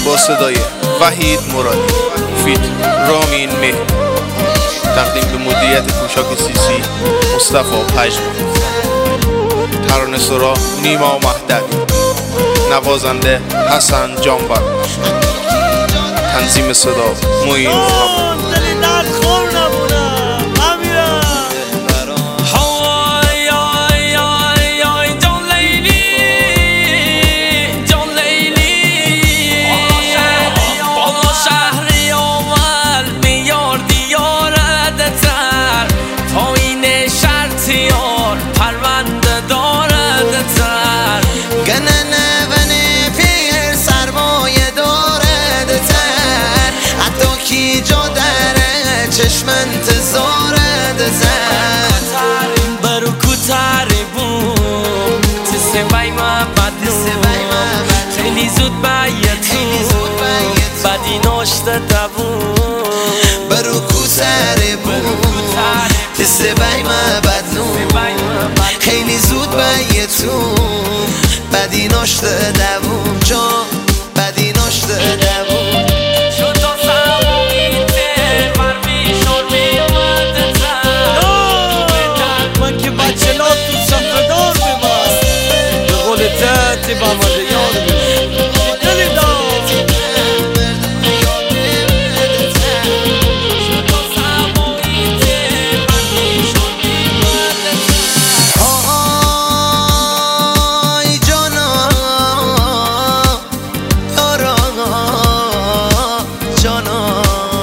با صدای وحید مرادی، فیت رامین مه، تقدیم به مدیریت پوشاک سیسی مصطفی پژمان، ترانه سرا نیما مهدوی، نوازنده حسن جانبر، تنظیم صدا معین محمد. چشم انتظارت زن برو کوتاری بوم تسوی ما بدنوم خیلی زود بایتون بدی ناشته دوون برو کوتاری بوم تسوی ما بدنوم خیلی زود بایتون بدی ناشته دوون جان بدی ناشته دوون با ماده یاد دلی داد آی جانا یارا جانا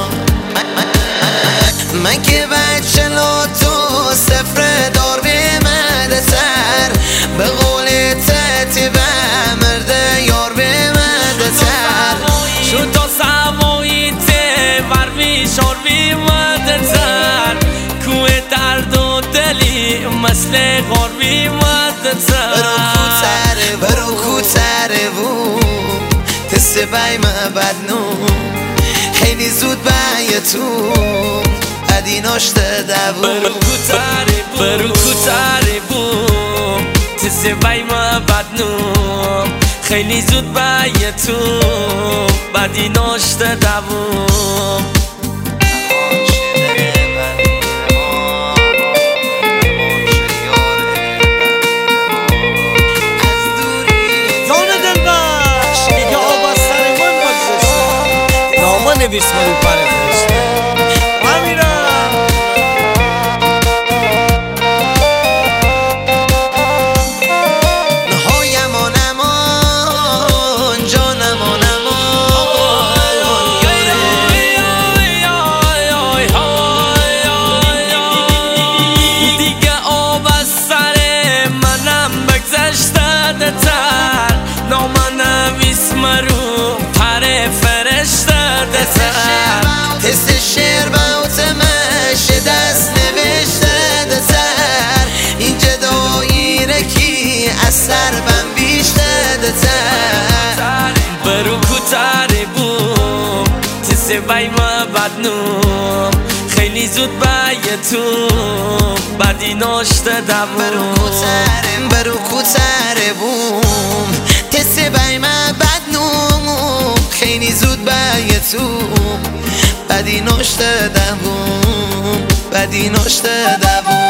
من که بچه تو سفر دار بیمده سر به قول مثل غربی مدتر برو کوتره بوم تست بای ما بدنوم خیلی زود بایتون بدی ناشته دوون برو کوتره بوم تست بای ما بدنوم خیلی زود بایتون بدی ناشته دوون نویس رو پاره فرشته امیرم نهایم آنمان جانم آنمان دیگه آب از سر منم بگذشته دتر نامه نویس مرو پاره فرشته تست شعر باوت مشه دست نوشته دتر اینجا دایره کی از سر بم بیشته دتر برو کوتاری بوم تست بای ما بدنوم خیلی زود بایتون بدی ناشته دوون برو کوتاری بوم تست بای ما بدنوم خیلی زود بایتون بدی ناشته دوون بدی ناشته دوون